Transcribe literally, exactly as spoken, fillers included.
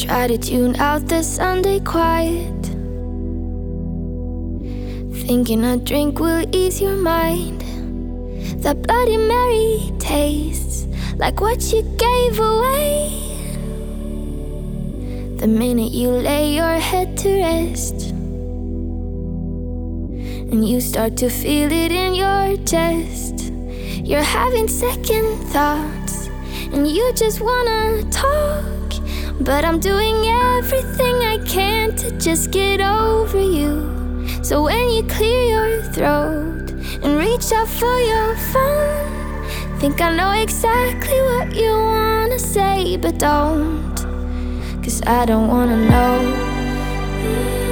Try to tune out the Sunday quiet, thinking a drink will ease your mind. The Bloody Mary tastes like what you gave away the minute you lay your head to rest, and you start to feel it in your chest. You're having second thoughts and you just wanna talk, but I'm doing everything I can to just get over you. So when you clear your throat and reach out for your phone, think I know exactly what you wanna say, but don't, 'cause I don't wanna know.